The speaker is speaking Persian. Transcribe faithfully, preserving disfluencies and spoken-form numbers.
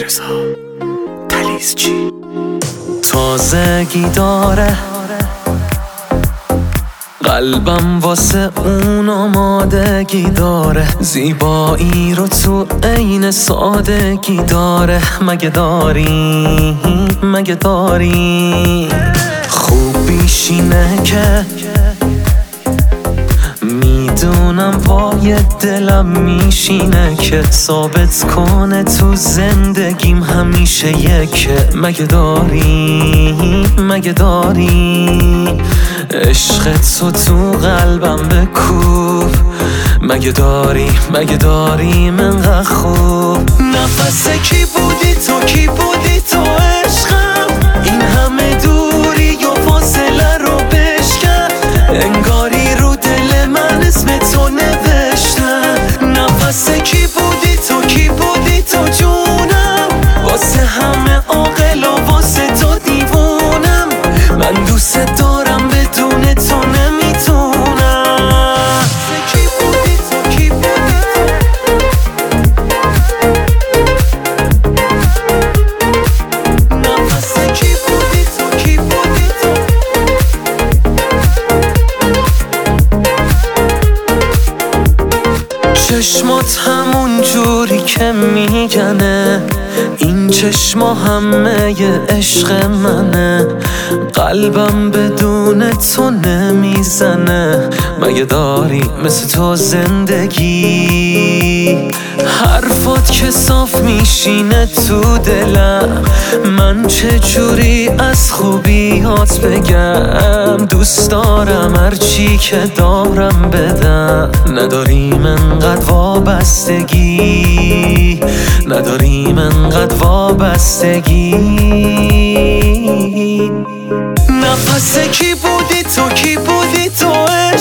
رضا تلیزچی تازگی داره قلبم واسه اون آمادگی داره، زیبایی رو تو عین سادگی داره. مگه داری مگه داری خوبیش اینه که میدونم وای دلم میشینه که ثابت کنه تو زندگیم همیشه یکه. مگه داری مگه داری عشق تو تو قلبم بکوب. مگه داری مگه داری منقدر خوب نفس کی بودی تو کی بودی تو عشقم، این همه دوری و فاصله رو بشکن، انگاری رو دل من اسم تو نوشتم. نفس کی بودی تو کی بودی تو جونم، واسه همه عاقل و واسه تو دیوونم. من دوست دارم بدون تو نمیتونم. کی بودی تو کی بودی تو نفس کی بودی تو کی بودی تو چشمات همون جوری که میگنه، این چشما همه ی عشق منه. قلبم بدون تو نمیزنه. مگه داری مثل تو زندگی، حرفات که صاف میشینه تو دلم. من چه جوری از خوبیات بگم، دوست دارم هرچی که دارم بدم. نداریم انقدر وابستگی، نداریم انقدر وابستگی. نفس کی بودی تو کی بودی تو